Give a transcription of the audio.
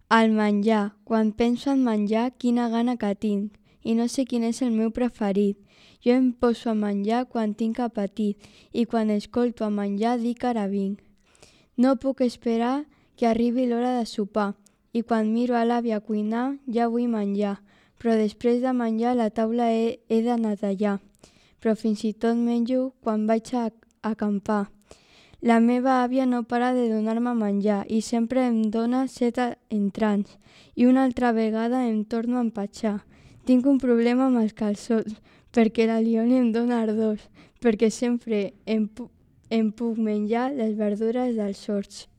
El menjar. Quan penso en menjar, quina gana que tinc. I no sé quin és el meu preferit. Jo em poso a menjar quan tinc apetit i quan escolto a menjar dic ara vinc. No puc esperar que arribi l'hora de sopar i quan miro a l'àvia cuinar ja vull menjar, però després de menjar la taula he de netejar. Però fins i tot menjo quan vaig a acampar. La meva àvia no para de donar-me menjar i sempre em dona set entrants i una altra vegada em torno a empatxar. Tinc un problema amb els calçots perquè la Lioli em dona ardors perquè sempre em puc menjar les verdures dels horts.